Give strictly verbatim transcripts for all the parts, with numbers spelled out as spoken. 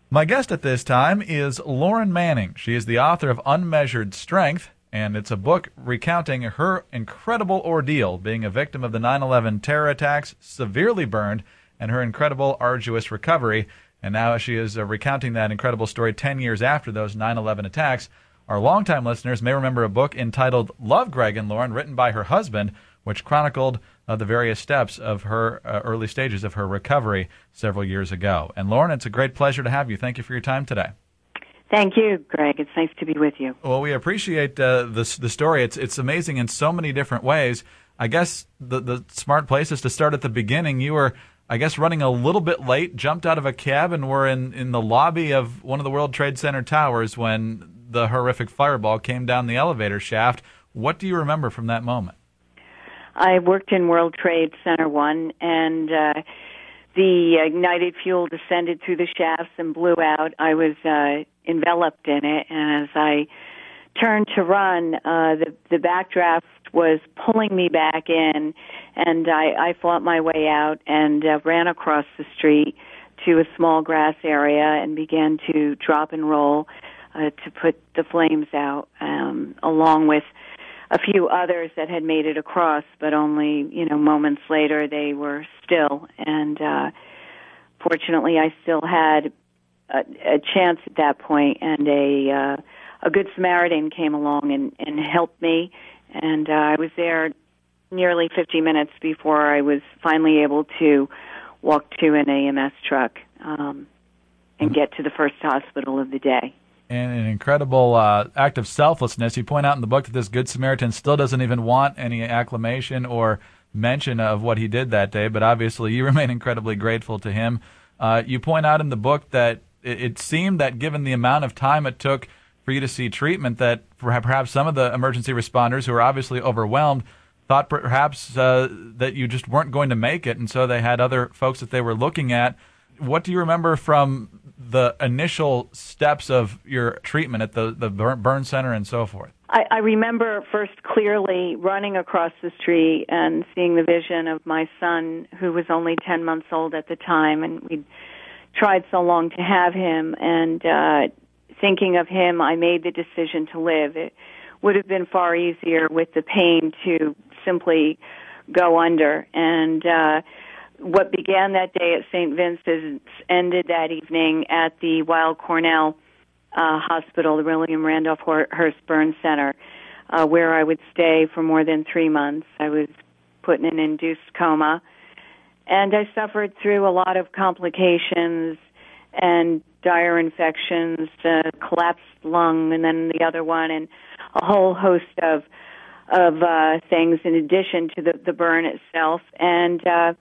My guest at this time is Lauren Manning. She is the author of Unmeasured Strength, and it's a book recounting her incredible ordeal being a victim of the nine eleven terror attacks, severely burned, and her incredible, arduous recovery. And now she is uh, recounting that incredible story ten years after those nine eleven attacks. Our longtime listeners may remember a book entitled Love, Greg and Lauren, written by her husband, which chronicled uh, the various steps of her uh, early stages of her recovery several years ago. And Lauren, it's a great pleasure to have you. Thank you for your time today. Thank you, Greg. It's nice to be with you. Well, we appreciate uh, the, the story. It's it's amazing in so many different ways. I guess the, the smart place is to start at the beginning. You were, I guess, running a little bit late, jumped out of a cab, and were in, in the lobby of one of the World Trade Center towers when the horrific fireball came down the elevator shaft. What do you remember from that moment? I worked in World Trade Center one, and uh, the ignited fuel descended through the shafts and blew out. I was uh, enveloped in it, and as I turned to run, uh, the, the backdraft was pulling me back in, and I, I fought my way out and uh, ran across the street to a small grass area and began to drop and roll uh, to put the flames out, um, along with a few others that had made it across, but only, you know, moments later they were still. And uh, fortunately, I still had a, a chance at that point, and a uh, a good Samaritan came along and, and helped me. And uh, I was there nearly fifty minutes before I was finally able to walk to an A M S truck um, and get to the first hospital of the day. And an incredible uh, act of selflessness. You point out in the book that this Good Samaritan still doesn't even want any acclamation or mention of what he did that day, but obviously you remain incredibly grateful to him. Uh, you point out in the book that it, it seemed that given the amount of time it took for you to see treatment, that perhaps some of the emergency responders who were obviously overwhelmed thought perhaps uh, that you just weren't going to make it, and so they had other folks that they were looking at. What do you remember from the initial steps of your treatment at the, the burn center and so forth? I, I remember first clearly running across the street and seeing the vision of my son, who was only ten months old at the time, and we'd tried so long to have him, and uh, thinking of him, I made the decision to live. It would have been far easier with the pain to simply go under, and uh, what began that day at Saint Vincent's ended that evening at the Weill Cornell uh, Hospital, the William Randolph Hearst Burn Center, uh, where I would stay for more than three months. I was put in an induced coma, and I suffered through a lot of complications and dire infections, uh, collapsed lung, and then the other one, and a whole host of of uh, things in addition to the, the burn itself. And uh,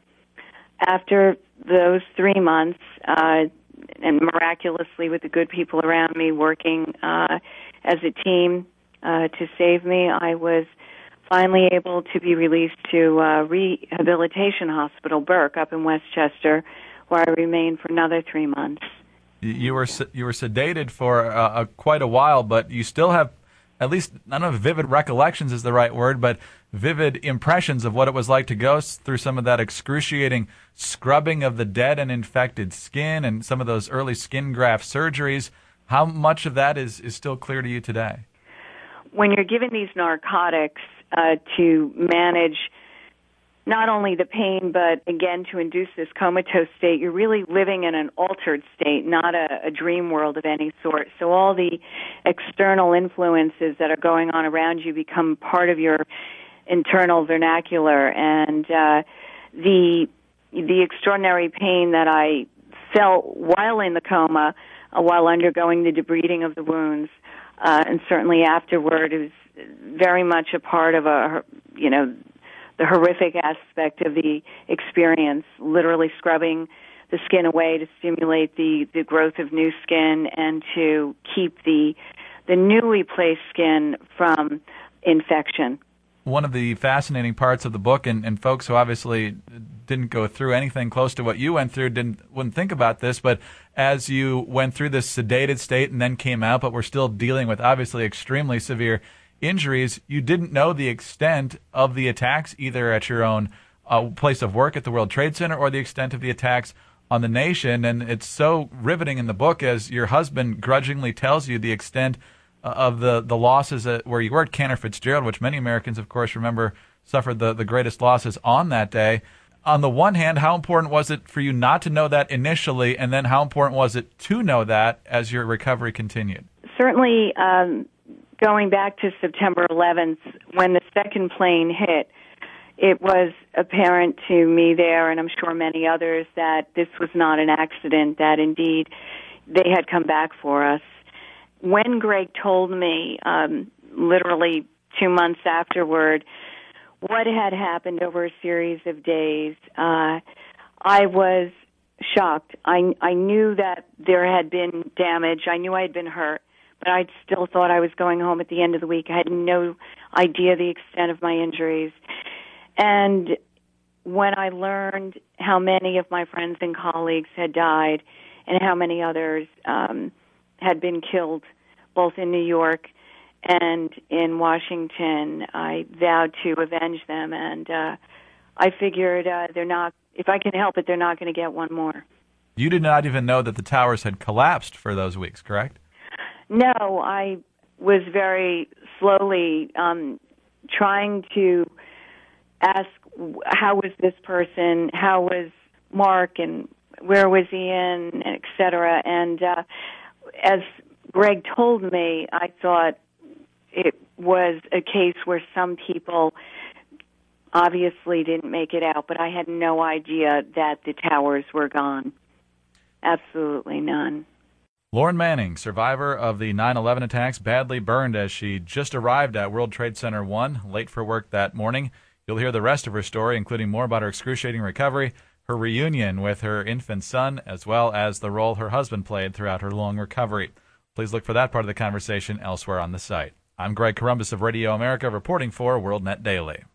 after those three months, uh, and miraculously with the good people around me working uh, as a team uh, to save me, I was finally able to be released to uh, Rehabilitation Hospital, Burke, up in Westchester, where I remained for another three months. You were you were sedated for uh, quite a while, but you still have, at least, I don't know if vivid recollections is the right word, but vivid impressions of what it was like to go through some of that excruciating scrubbing of the dead and infected skin and some of those early skin graft surgeries. How much of that is, is still clear to you today? When you're given these narcotics uh, to manage not only the pain, but again to induce this comatose state, you're really living in an altered state, not a, a dream world of any sort. So all the external influences that are going on around you become part of your internal vernacular, and uh, the the extraordinary pain that I felt while in the coma, uh, while undergoing the debriding of the wounds, uh, and certainly afterward, is very much a part of a, you know, the horrific aspect of the experience, literally scrubbing the skin away to stimulate the, the growth of new skin and to keep the the newly placed skin from infection. One of the fascinating parts of the book, and, and folks who obviously didn't go through anything close to what you went through didn't wouldn't think about this, but as you went through this sedated state and then came out, but were still dealing with obviously extremely severe injuries, you didn't know the extent of the attacks either at your own uh, place of work at the World Trade Center or the extent of the attacks on the nation. And it's so riveting in the book as your husband grudgingly tells you the extent of the, the losses at, where you were at Cantor Fitzgerald, which many Americans, of course, remember suffered the, the greatest losses on that day. On the one hand, how important was it for you not to know that initially, and then how important was it to know that as your recovery continued? Certainly, um, going back to September eleventh, when the second plane hit, it was apparent to me there, and I'm sure many others, that this was not an accident, that indeed they had come back for us. When Greg told me, um, literally two months afterward, what had happened over a series of days, uh, I was shocked. I, I knew that there had been damage. I knew I had been hurt, but I still thought I was going home at the end of the week. I had no idea the extent of my injuries. And when I learned how many of my friends and colleagues had died and how many others um, had been killed, both in New York and in Washington, I vowed to avenge them, and uh, I figured uh, they're not. If I can help it, they're not going to get one more. You did not even know that the towers had collapsed for those weeks, correct? No, I was very slowly um, trying to ask, how was this person, how was Mark, and where was Ian, et cetera. And uh, as Greg told me, I thought it was a case where some people obviously didn't make it out, but I had no idea that the towers were gone. Absolutely none. Lauren Manning, survivor of the nine eleven attacks, badly burned as she just arrived at World Trade Center one, late for work that morning. You'll hear the rest of her story, including more about her excruciating recovery, her reunion with her infant son, as well as the role her husband played throughout her long recovery. Please look for that part of the conversation elsewhere on the site. I'm Greg Corombos of Radio America, reporting for WorldNet Daily.